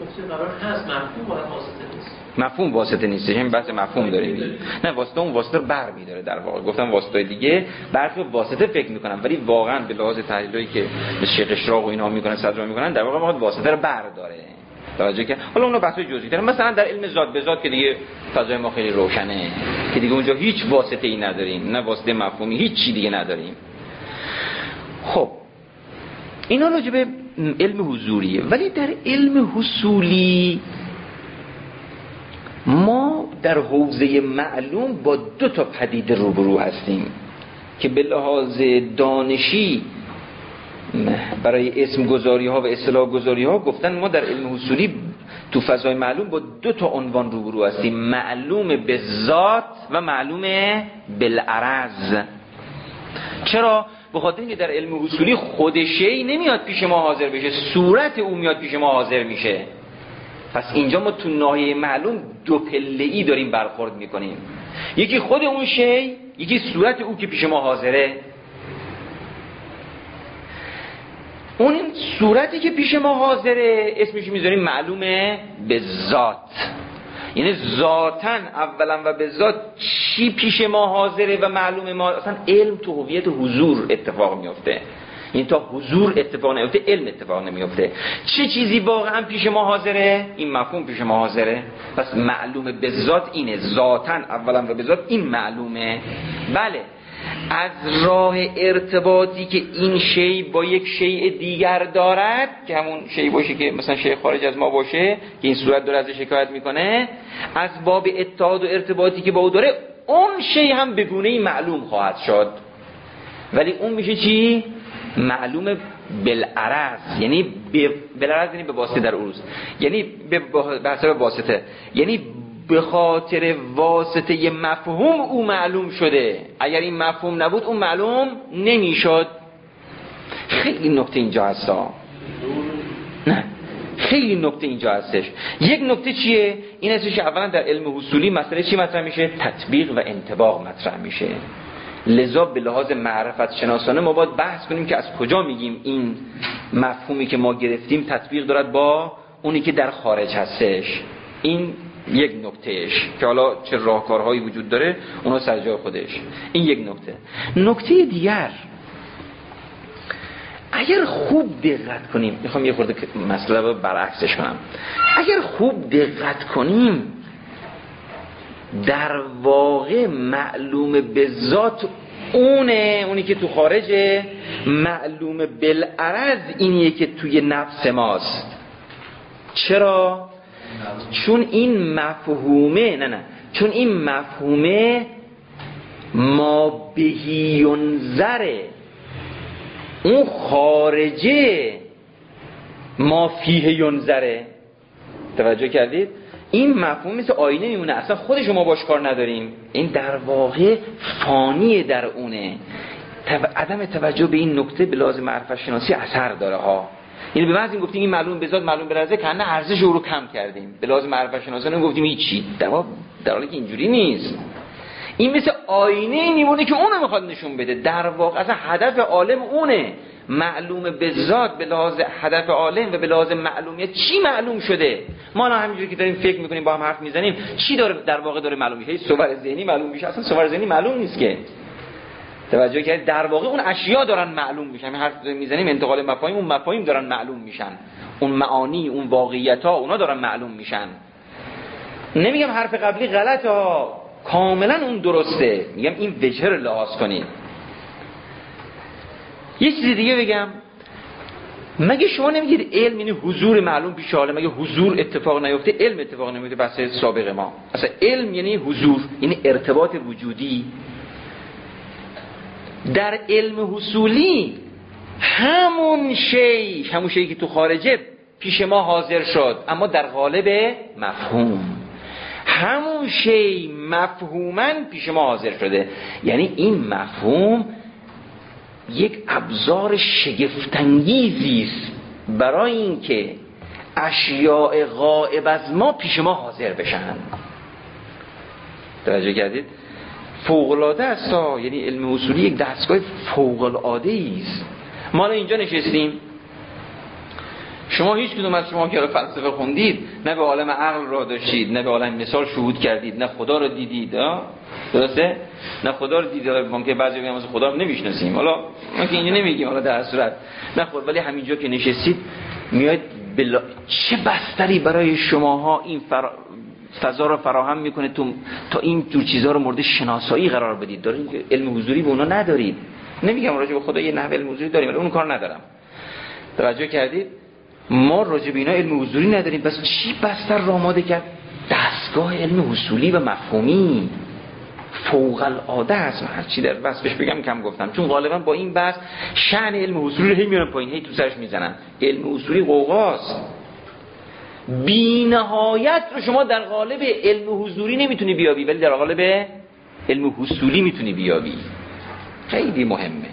مفهوم واسطه نیستش. همین بحث مفهوم داریم. نه، واسطه اون واسطه رو بر می‌داره در واقع. گفتم واسطه دیگه برخی واسطه فکر می‌کنن، ولی واقعا به لحاظ تحلیلی که شیخ اشراق و اینا می‌کنن، صدرا می‌کنن، در واقع ما واسطه رو برداره. توجه که حالا اونو بحث جزئی داره. مثلا در علم ذات به ذات که دیگه فضای ما خیلی روشنه، که دیگه اونجا هیچ واسطه ای نداریم، نه واسطه مفهومی، هیچ چی دیگه نداریم. خب اینا راجع به علم حضوریه. ولی در علم حصولی ما در حوزه معلوم با 2 تا پدیده روبرو هستیم که به لحاظ دانشی برای اسم گذاری ها و اصطلاح گذاری ها گفتن ما در علم حصولی تو فضای معلوم با 2 تا عنوان روبرو هستیم، معلوم به ذات و معلوم بالعرض. چرا؟ به خاطر اینکه در علم حصولی خود شی نمیاد پیش ما حاضر بشه، صورت اون میاد پیش ما حاضر میشه. پس اینجا ما تو ناحیه معلوم 2 پله‌ای داریم برخورد میکنیم، یکی خود اون شی، یکی صورت او که پیش ما حاضره. اون صورتی که پیش ما حاضره اسمش میذاریم معلومه به ذات، یعنی ذاتاً اولا و به ذات چی پیش ما حاضره و معلومه ما. اصلا علم تو هویت حضور اتفاق میفته، این تا حضور اتفاق نمیفته علم اتفاق نمیفته. چه چیزی واقعا پیش ما حاضره؟ این مفهوم پیش ما حاضره. پس معلومه به ذات اینه، ذاتاً اولا و به ذات این معلومه. بله، از راه ارتباطی که این شی با یک شیء دیگر دارد، که همون شی باشه که مثلا شی خارج از ما باشه که این صورت داره ازش حکایت میکنه، از باب اتحاد و ارتباطی که با او داره، اون شی هم به گونه‌ای معلوم خواهد شد. ولی اون میشه چی؟ معلوم بالعرض، یعنی بالعرض یعنی به واسطه در عروض، یعنی به حساب واسطه، یعنی به خاطر واسطه مفهوم او معلوم شده. اگر این مفهوم نبود اون معلوم نمیشد. خیلی نکته اینجا هستا. نه، خیلی نکته اینجا هستش. یک نکته چیه؟ این هستش که اولا در علم حصولی مسئله چی مطرح میشه؟ تطبیق و انطباق مطرح میشه. لذا به لحاظ معرفت شناسانه ما باید بحث کنیم که از کجا میگیم این مفهومی که ما گرفتیم تطبیق دارد با اونی که در خارج هستش. این یک نکتهش که حالا چه راهکارهایی وجود داره اونا سر جای خودش. این یک نکته. نکته دیگر، اگر خوب دقت کنیم، میخوام یه خورده مسئله رو برعکسش کنم، اگر خوب دقت کنیم در واقع معلوم به ذات اونی که تو خارجه، معلوم بالعرض اینیه که توی نفس ماست. چرا؟ چون این مفهومه ما بهی ینظره، اون خارجه ما فیه ینظره. توجه کردید؟ این مفهوم مثل آینه میمونه، اصلا خودش ما باش کار نداریم، این در واقع فانیه در اونه. عدم توجه به این نکته به لحاظ معرفت شناسی اثر داره ها. یعنی به محض این گفتیم این معلوم به ذات معلوم به رزه کنه ارزش او رو کم کردیم، به لحاظ معرفت شناسی گفتیم هیچی، در حالی که اینجوری نیست. این مثل آینه میمونه که اونو میخواد نشون بده. در واقع اصلا هدف عالم اونه، معلوم به ذات به لحاظ هدف عالم و به لحاظ معلومیت چی معلوم شده. ما الان همینجوری که داریم فکر میکنیم با هم حرف میزنیم چی داره در واقع داره معلوم میشه؟ صور ذهنی معلوم میشه، اصلا صور ذهنی معلوم نیست که. توجه کردید؟ در واقع اون اشیا دارن معلوم میشن. همین حرف میزنیم انتقال مفاهیم، اون مفاهیم دارن معلوم میشن، اون معانی، اون واقعیت ها اونا دارن معلوم میشن. نمیگم حرف قبلی غلطه ها، کاملا اون درسته، میگم این وجه رو لحاظ کنید. یه چیز دیگه بگم، مگه شما نمیگید علم یعنی حضور معلوم پیش عالم؟ مگه حضور اتفاق نیفته علم اتفاق نمیفته؟ بحث سابق ما اصلا علم یعنی حضور، یعنی ارتباط وجودی. در علم حصولی همون شی که تو خارجه پیش ما حاضر شد، اما در قالب مفهوم. همون شی مفهوماً پیش ما حاضر شده، یعنی این مفهوم یک ابزار شگفت‌انگیزی است برای اینکه اشیاء غائب از ما پیش ما حاضر بشن. توجه کردید؟ فوق‌العاده است، یعنی علم اصولی یک دستگاه فوق‌العاده است. ما الان اینجا نشستیم، شما هیچ کدوم از شما که فلسفه خوندید نه به عالم عقل راه داشتید، نه به عالم مثال شهود کردید، نه خدا رو دیدید. درسته؟ نه خدا رو دیدید. ممکنه بعضی بگن مثلا خدا رو نمیشناسیم، حالا ما که اینجا نمیگیم، حالا در صورت نه خود، ولی همینجا که نشستید میاد چه بستری برای شماها این فضا رو فراهم میکنه تا این جور چیزها رو مورد شناسایی قرار بدید. دارین که علم حضوری به اونا ندارید. نمیگم راجع به خدا یه نحوه علم حضوری داریم، ولی اون کار ندارم. توجه کردید؟ ما راجع به اینا علم حضوری نداریم، بس چی بستر رو آماده کرد؟ دستگاه علم حصولی و مفهومی فوق العاده است. من هر چی در وصفش بگم کم گفتم، چون غالبا با این بحث شأن علم حصولی رو هی میارن پایین، هی تو سرش میزنن. علم حصولی قوقاست. بی نهایت رو شما در قالب علم حضوری نمیتونی بیابی، ولی در قالب علم حصولی میتونی بیابی. خیلی مهمه.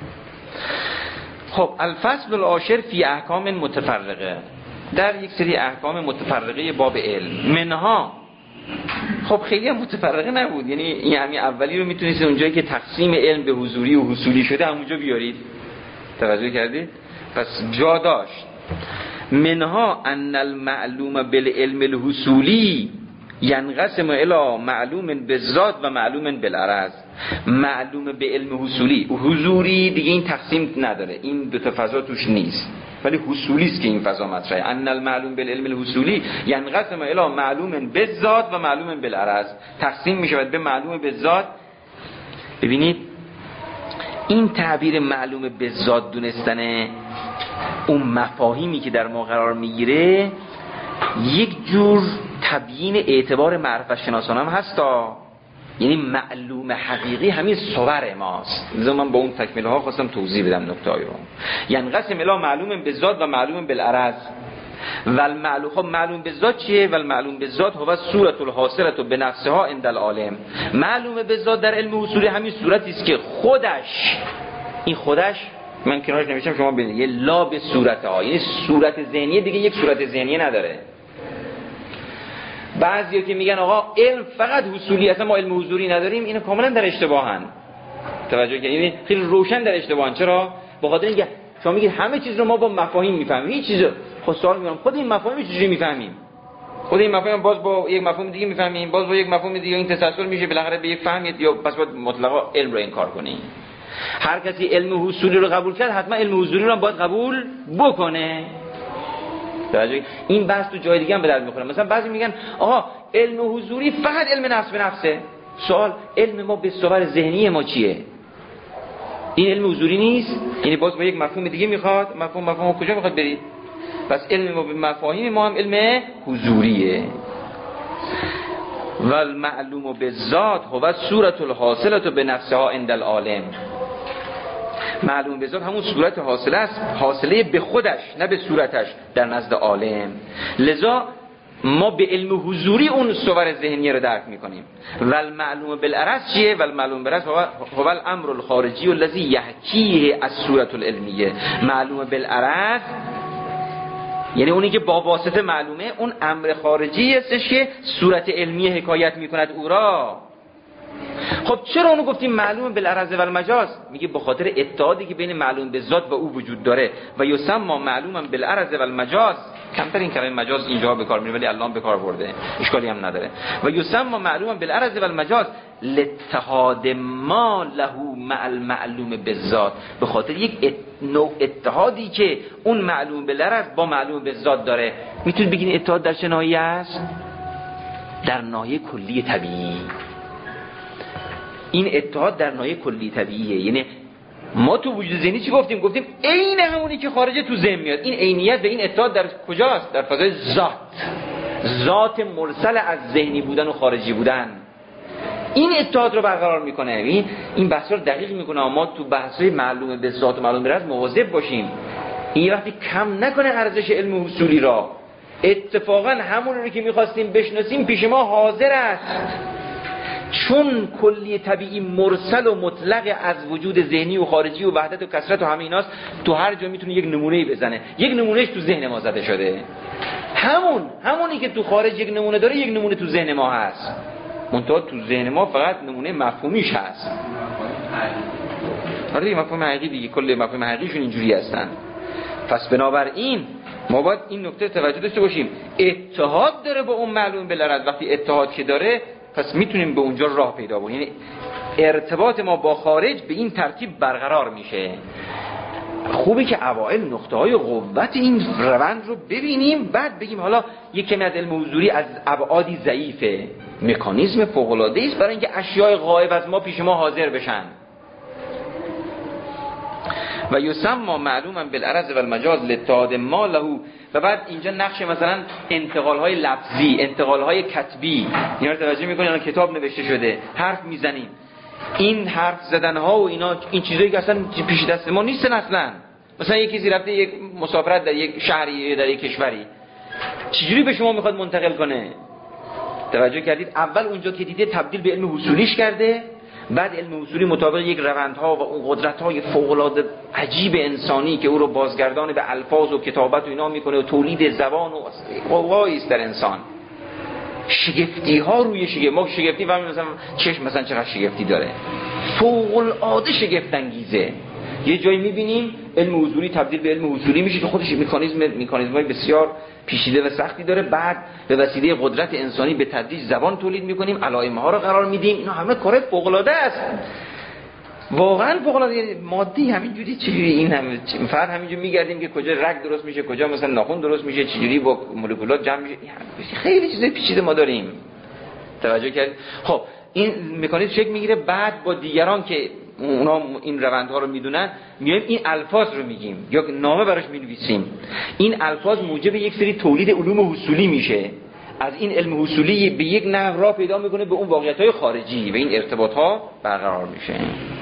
خب الفصل العاشر فی احکام متفرقه، در یک سری احکام متفرقه باب علم. منها، خب خیلی هم متفرقه نبود، یعنی این همین اولی رو میتونید اونجایی که تقسیم علم به حضوری و حصولی شده همونجا بیارید. توجه کردید؟ پس جا داشت. منها ان المعلوم بالعلم الحصولی ینقسم الی معلوم بالذات و معلوم بالعرض. معلوم به علم حصولی و حضوری دیگه این تقسیم نداره، این دو تا فضا توش نیست، ولی حصولی است که این فضا مطرحه. ان المعلوم بالعلم الحصولی ینقسم الی معلوم بالذات و معلوم بالعرض. تقسیم میشه به معلوم بالذات. ببینید این تعبیر معلوم بالذات دونستن اون مفاهیمی که در ما قرار میگیره یک جور تبیین اعتبار معرفت شناسان هم هستا، یعنی معلوم حقیقی همین صور ماست. لذا من با اون تکمیل ها خواستم توضیح بدم نکته های رو. ینقسم الی معلوم بالذات و معلوم بالعرض. خب معلوم بالذات چیه؟ والمعلوم بالذات هو صورت الحاصله بنفسها عند العالم. معلوم بالذات در علم اصولی همین صورتی است که خودش، این خودش من کنارش نوشتم شما ببینید، یه لا به صورت ها، یعنی صورت ذهنیه دیگه یک صورت ذهنیه نداره. بعضیا که میگن آقا علم فقط حصولی، اصلا ما علم حضوری نداریم، اینو کاملا در اشتباهن. توجه کنید خیلی روشن در اشتباهن. چرا؟ به خاطر اینکه شما میگید همه چیز رو ما با مفاهیم میفهمیم، هیچ چیز. خب سوال میگم خود این مفاهیم چجوری میفهمیم؟ خود این مفاهیم باز با یک مفهوم دیگه میفهمیم، باز با یک مفهوم دیگه این تسلسل میشه بالاخره به یک فهمید، یا پس باید مطلقا علم رو انکار کنیم. هر کسی علم حصولی رو قبول کرد حتما علم حضوری رو هم باید قبول بکنه. این بحث تو جای دیگه هم به درد میخوره. مثلا بعضی میگن آها علم حضوری فقط علم نفس به نفسه. سوال علم ما به صور ذهنی ما چیه؟ این علم حضوری نیست؟ یعنی باز با یک مفهوم دیگه میخواد، مفهوم کجا میخواد برید؟ پس علم ما به مفاهیم ما هم علم حضوریه. و المعلوم بالذات هو صورت الحاصله بنفسها عند العالم. معلوم به ذات همون صورت حاصله است، حاصله به خودش نه به صورتش در نزد عالم. لذا ما به علم حضوری اون صور ذهنی رو درک میکنیم. و المعلوم بالعرض چیه؟ و المعلوم بالعرض هو الامر الخارجی الذی یحکیه الصورت العلمیه. معلوم بالعرض یعنی اونی که با واسطه معلومه، اون امر خارجی هستش که صورت علمی حکایت میکند او را. خب چرا اونو گفتیم معلوم بالعرض و المجاز؟ میگه به خاطر اتحادی که بین معلوم به ذات و او وجود داره. و یسمى معلوما بالعرض و المجاز، کمتر این کلمه مجاز اینجا به کار میره ولی الله به کار برده، اشکالی هم نداره. و یسمى معلوما بالعرض و المجاز لاتحاد ما له مع المعلوم بالذات، به خاطر یک نوع اتحادی که اون معلوم بالعرض با معلوم بالذات داره. میتونید بگین اتحاد در چه ناحیه است؟ در ناحیه کلی طبیعی. این اتحاد در ناحیه کلی طبیعیه. یعنی ما تو وجود ذهنی چی گفتیم؟ گفتیم عین همونی که خارجه تو ذهن میاد. این عینیت و این اتحاد در کجاست؟ در فضای ذات مرسل از ذهنی بودن و خارجی بودن. این اتحاد رو برقرار میکنه. این بحثا رو دقیق میکنه. ما تو بحث‌های معلومه به ذات و معلومه به راز مواظب باشیم. این وقتی کم نکنه ارزش علم اصولی را. اتفاقا همون رو که می‌خواستیم بشناسیم پیش ما حاضر است. چون کلی طبیعی مرسل و مطلق از وجود ذهنی و خارجی و وحدت و کثرت و همه ایناست، تو هر جا میتونه یک نمونه‌ای بزنه. یک نمونهش تو ذهن ما زده شده. همونی که تو خارج یک نمونه داره، یک نمونه تو ذهن ما هست. منتها تو ذهن ما فقط نمونه مفهومیش هست. آره مفهوم حقیقی دیگه، کل مفهوم حقیقیشون اینجوری هستن. پس بنابراین ما باید این نکته توجه داشته باشیم. اتحاد داره با اون معلوم بالعرض. وقتی اتحاد که داره پس میتونیم به اونجا راه پیدا کنیم. یعنی ارتباط ما با خارج به این ترتیب برقرار میشه. خوبه که اوائل نقطه‌های قوت این روند رو ببینیم، بعد بگیم حالا یک کمی از علم حضوری از ابعادی ضعیفه، مکانیزم فوق‌العاده‌ای است برای اینکه اشیاء غایب از ما پیش ما حاضر بشن. و یسمى معلوما بالعرض و المجاز لاتحاد ما له. و بعد اینجا نقش مثلا انتقال‌های لفظی، انتقال‌های کتبی، اینا رو توجه می‌کنید. الان کتاب نوشته شده، حرف میزنیم، این حرف زدن‌ها و اینا، این چیزایی که اصلا پیش دست ما نیستن اصلا. مثلا یک کسی رفته یک مسافرت در یک شهری در یک کشوری، چجوری به شما میخواد منتقل کنه؟ توجه کردید؟ اول اونجا که دیده تبدیل به علم حصولیش کرده، بعد علم حصولی مطابق یک روندها و اون قدرت‌های فوق‌العاده عجیب انسانی که او رو بازگردان به الفاظ و کتابت و اینا میکنه و تولید زبان و قوایی است در انسان. شگفتی ها روی شگفتی. ما شگفتی فهمیم مثلا چشم مثلا چقدر شگفتی داره، فوق‌العاده شگفت انگیزه. یه جایی میبینیم علم حضوری تبدیل به علم حصولی میشه که خودش مکانیزم‌های بسیار پیچیده و سختی داره. بعد به وسیله قدرت انسانی به تدریج زبان تولید میکنیم، علائم ها رو قرار میدیم. اینا همه کار فوق‌العاده است، واقعا فوق‌العاده. مادی همینجوری چجوری این همه فقط همینجوری میگردیم که کجا رگ درست میشه، کجا مثلا ناخن درست میشه، چجوری با مولکولات جمع میشه. خیلی چیزای پیچیده ما داریم. توجه کردید؟ خب این مکانیزم شکل میگیره. بعد با دیگران که اونا این روندها رو میدونن میایم این الفاظ رو میگیم یا نامه براش مینویسیم. این الفاظ موجب یک سری تولید علوم حصولی میشه. از این علم حصولی به یک نحو راه پیدا میکنه به اون واقعیت‌های خارجی و این ارتباط‌ها برقرار میشه.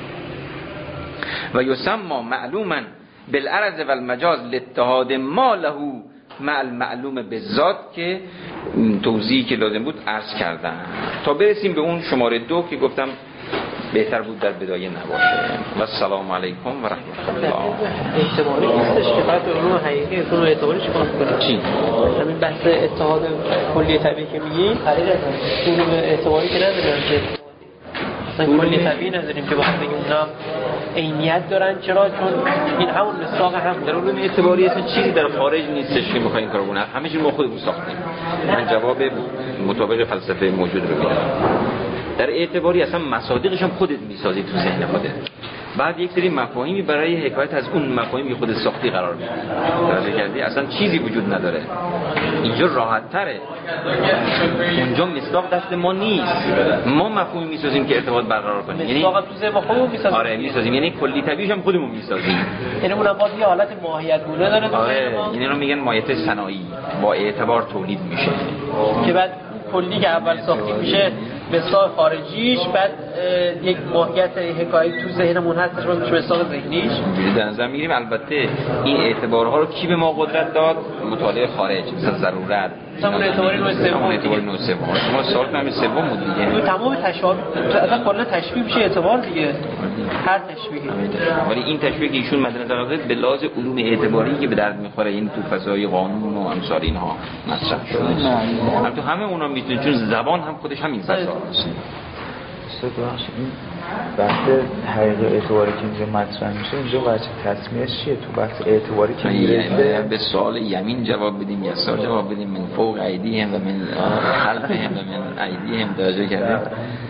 و یسمى معلوما بالعرض و المجاز لاتحاد ما له مع المعلوم بالذات، که توضیحی که لازم بود عرض کردم تا برسیم به اون شماره 2 که گفتم بهتر بود در بدایه نباشه. و السلام علیکم و رحمت الله. اعتباری نیستش که بعد علوم حقیقی علوم اعتباری چیکار کنه؟ چی؟ همین بحث اتحاد کلی طبیعی که میگی علوم اعتباری که نداره. کلی طبیعی نداریم که بخوام بگیم اونا عینیت دارن. چرا؟ چون این همون مصداق هم در علوم اعتباری اصلا چیزی در خارج نیستش که بخوایم این کارو کنیم، همه چیز ما خودمون ساختیم. من جواب مطابق فلسفه موجود رو میدم. در اعتباری اصلا مصادیقش هم خودت میسازی تو ذهن خودت، بعد یک سری مفاهیمی برای حکایت از اون مفاهیمی خودت ساختی قرار میدی. توجه کردی؟ اصلا چیزی وجود نداره. اینجا راحت تره، اونجا مصداق دست ما نیست. ما مفهومی میسازیم که ارتباط برقرار کنیم. یعنی مصداق تو ذهن خودمون میسازیم. آره میسازیم، یعنی کلی طبیعیش هم خودمون میسازیم. یعنی اونم باز یه حالت ماهیت گونه داره. آره یعنی رو میگن ماهیت صنایعی، با اعتبار تولید میشه که بعد کلی که اول ساخته میشه مصداق خارجیش، بعد یک ماهیت حکایت تو ذهنمون هستش و میشه مصداق ذهنیش. در نظر میگیریم البته این اعتبارها رو کی به ما قدرت داد؟ مطالعه خارج، مثلا ضرورت، همون اعتباری نوع سوم. اعتباری نوع سوم. شما سوال همین سوم بود دیگه. تو تمام تشابه اصلا کلا تشبیه میشه اعتبار دیگه. هر تشبیهی. ولی این تشبیه که ایشون مد نظر داره به لحاظ علوم اعتباری که به درد میخوره، این تو فضای قانون و امثال اینها مطرح شده. البته همه اونا میتونه، چون زبان هم خودش همین فضا است. این بحث حقیقی اعتباری که اینجا مطرح میشه، اینجا وجه تصمیهش چیه؟ تو بحث اعتباری که میرسه به سوال یمین جواب بدیم یا سوال جواب بدیم من فوق ایدیهم و من خلفهم و من ایدیهم درجه کرده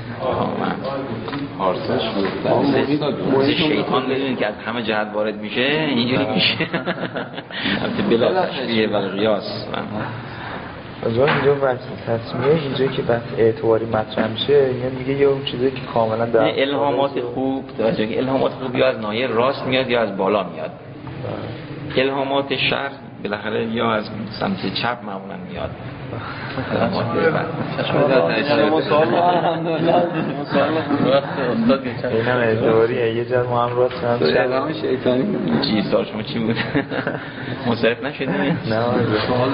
آرسش بود شیطان بدونید که از همه جهت وارد میشه اینجوری میشه. البته بلا تشبیه و قیاس اینجا بحث تصمیه، اینجا که بحث اعتباری مطرح میشه، یعنی میگه یه اون چیزی که کاملا در الهامات خوب توجه که الهامات خوب یا از ناحیه راست میاد یا از بالا میاد. الهامات شر بالاخره یا از سمت چپ معمولا میاد. الهامات اینم اعتباریه. یه جد ما هم راست هم الهام شیطانی چی سال شما چی بود؟ منصرف نشدیم؟ نه سوال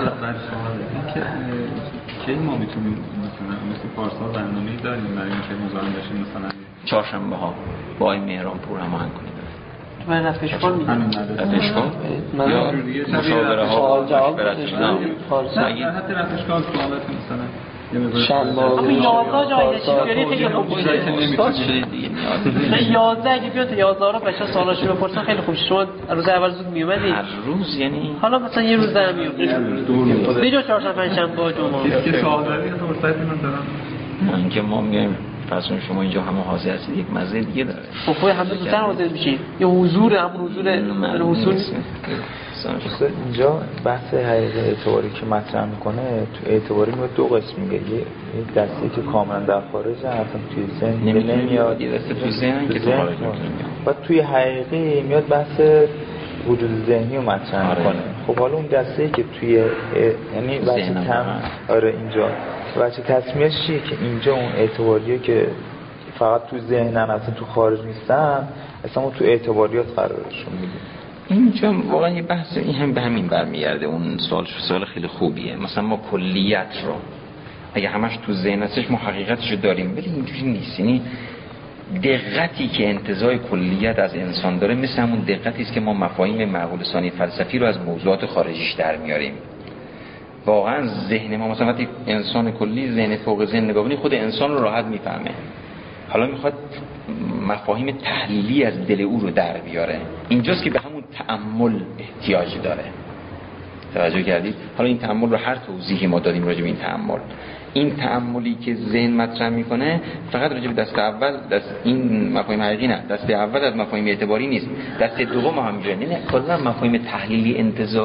که ما میتونیم مثل پارسال برنامه‌ای داریم برای اینکه مزاحم بشیم مثلا چهارشنبه ها با این مهران پور هماهنگ کنیم. من رفتشکار میگم رفتشکار یا مشاوره ها براتونم حتی رفتشکار سوالات مثلا اما 11 جای چیزی خیلی خوب بود. نه 11 اگه بیاد 11 رو بچه‌ها سوالاشو بپرسن خیلی خوب. شما روز اول زود میومدید؟ هر روز یعنی حالا مثلا یه روز هم میومد. به جای چهارشنبه پنجشنبه و جمعه. که سوال دارید فرصت من دارم. اینکه ما میگیم پس شما اینجا همه حاضر هستید یک مزه دیگه داره. خب همه دوستان حاضر میشین. یه حضور همون حضور حضور اینجا بحث حقیقت اعتباری که مطرح میکنه تو اعتباری میاد دو قسم میگه. یه دستی که کاملا در خارج اصلا توی ذهن نمیاد، یه دسته تو ذهن که تو خارج نمیاد. بعد توی حقیقی میاد بحث وجود ذهنی رو مطرح میکنه. خب حالا اون دسته‌ای که توی یعنی بچه آره اینجا بچه تصمیهش چیه که اینجا اون اعتباریه که فقط تو ذهنن اصلا تو خارج نیستن، اصلا ما تو اعتباریات قرارشون میدیم. اینجا واقعا یه بحث این هم به همین برمیگرده. اون سوال خیلی خوبیه. مثلا ما کلیت رو اگه همش تو ذهن هستش ما حقیقتش رو داریم، ولی اینجوری نیست. یعنی دقتی که انتزاع کلیت از انسان داره مثل همون دقتی است که ما مفاهیم معقول ثانی فلسفی رو از موضوعات خارجیش در میاریم. واقعا ذهن ما مثلا وقتی انسان کلی ذهن فوق ذهن نگاه کنی خود انسان رو راحت میفهمه. حالا میخواد مفاهیم تحلیلی از دل او رو در بیاره. اینجاست که به همون تأمل احتیاج داره. توجه کردید؟ حالا این تأمل رو هر توضیحی ما دادیم راجع به این تأمل. این تأملی که ذهن مطرح میکنه فقط راجع به دست اول، دست این مفاهیم حقیقی نه، دست اول از مفاهیم اعتباری نیست، دست دوم هم همینجوریه. نه کلا مفاهیم تحلیلی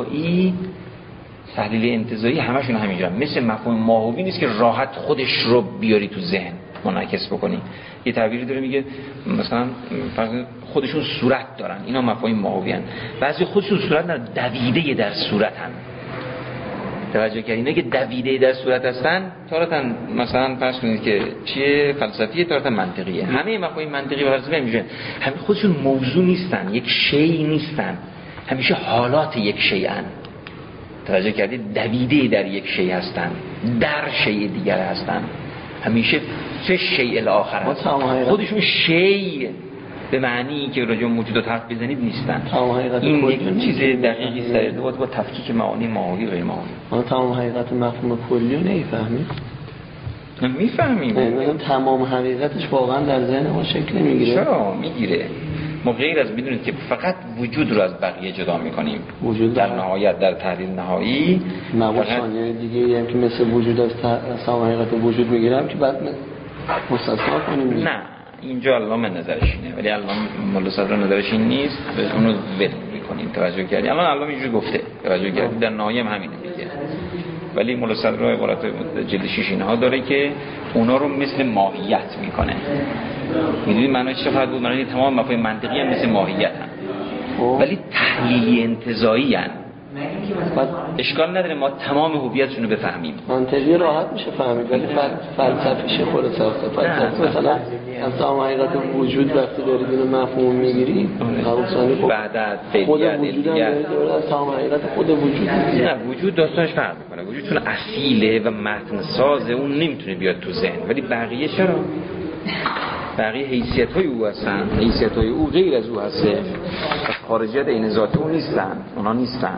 انتزاعی همشون همینجوریه. مثل مفهوم ماهوی نیست که راحت خودش رو بیاری تو ذهن منعکس بکنی. یه تعبیری داره میگه مثلا خودشون صورت دارن، اینا مفاهیم ماهوی ان. بعضی خودشون صورت ندارن، دویده در صورتن. توجه کردین اینا که دویده در صورت هستن تارتن مثلا فرض کنید که چیه فلسفیه تارتن منطقیه. همه مفاهیم منطقی و فلسفی میشن همین خودشون موضوع نیستن، یک شی نیستن، همیشه حالات یک شیئن. توجه کردید دویده در یک شی هستن، در شی دیگر هستن، همیشه چه شیء الاخر هست. خودشون شی به معنی که راجع به موجودات حرف بزنید نیستن. این یک چیز دقیقی است در ارتباط با تفکیک معانی ماهوی و غیر ماهوی. ما تمام حقیقت مفهوم کلی رو نمی‌فهمیم. میفهمیم. مثلا تمام حقیقتش واقعا در ذهن ما شکل نمیگیره. چرا میگیره؟ ما غیر از میدونید که فقط وجود رو از بقیه جدا میکنیم. وجود در نهایت در تحلیل نهایی نبود ثانیه دیگه هم که مثل وجود از تمام حقیقت وجود میگیرم که بعد مستثنا کنیم. نه اینجا علامه نظرش اینه، ولی علامه مولا صدر نظرش این نیست، به اونو ول میکنیم. توجه کردی؟ الان علامه اینجوری گفته، توجه کردی؟ در نهایت هم همینه میگه. ولی مولا صدر عبارت جلد 6 اینها داره که اونا رو مثل ماهیت میکنه. میدونید معنی چه خواهد بود؟ معنی تمام مفاهیم منطقی هم مثل ماهیت هم، ولی تحلیلی انتزاعی هم. اشکال نداره ما تمام هویتشون رو بفهمیم. منطقی راحت میشه فهمید، ولی فلسفیش خود فلسفه مثلا از تمام حقیقت وجود وقتی دارید اینو مفهوم میگیری بعد خود وجود هم دارید از تمام حقیقت خود وجود. نه وجود داستانش فرق میکنه. وجود چون اصیله و متن سازه اون نمیتونه بیاد تو ذهن، ولی بقیه چرا؟ بقیه حیثیت های او هستن، حیثیت های او غیر از او هسته، از خارجیت این ذات او نیستن، اونا نیستن.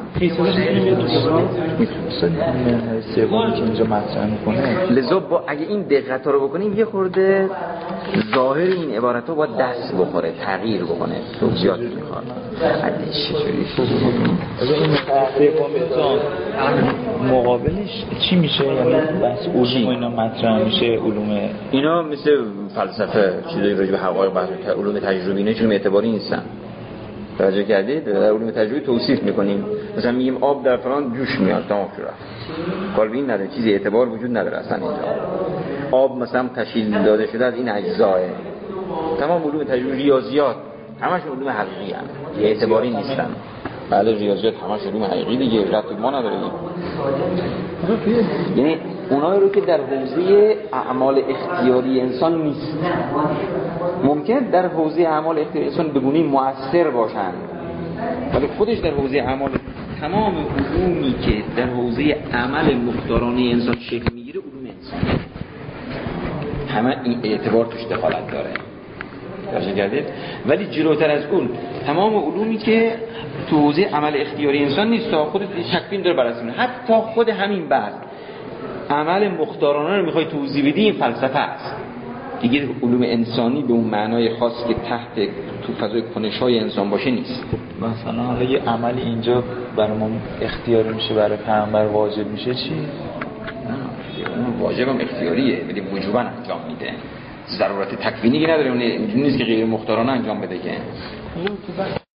سومی که اینجا مطرح میکنه، لذا با اگه این دقت رو بکنیم یه خورده ظاهر این عبارت ها باید دست بخوره، تغییر بکنه، توضیحات میخواد. عدش چجوری این سوم مقابلش چی میشه؟ یعنی بحث علوم اینا مطرح میشه، علوم اینا مثل فلسفه چیزایی راجع به حقایق بحث علوم تجربی نه، چون اعتباری نیستن. توجه کردید؟ در علوم تجربی توصیف میکنیم، مثلا میگیم آب در فلان جوش میاد، تمام شد. کار به این نداره، چیزی اعتبار وجود نداره اصلا اینجا. آب مثلا تشکیل داده شده از این اجزاه. تمام علوم تجربی، ریاضیات همش علوم حقیقی ان، اعتباری نیستن. بله ریاضیات همش علوم حقیقی دیگه، ربطی ما نداره. یعنی اونایی رو که در حوزه اعمال اختیاری انسان نیست، ممکن در حوزه اعمال اختیاری انسان به گونه‌ای مؤثر باشن، ولی خودش در حوزه اعمال تمام علومی که در حوزه عمل مختارانه انسان شکل میگیره علوم انسانی، همه این اعتبار توش دخالت داره. توجه کردید؟ ولی جلوتر از اون تمام علومی که تو حوزه عمل اختیاری انسان نیست، خود تکوین داره بررسی می‌کنه. حتی خود همین بحث عمل مختارانه رو میخوای توضیح بدی، این فلسفه است دیگه. علوم انسانی به اون معنای خاص که تحت تو فضای کنش‌های انسان باشه نیست. مثلا حالا یه عملی اینجا برای ما اختیاری میشه، برای پیامبر واجب میشه چی؟ اون واجب هم اختیاریه، ولی وجوباً انجام میده. ضرورت تکوینی نداره، اون نیست که غیر مختارانه انجام بده که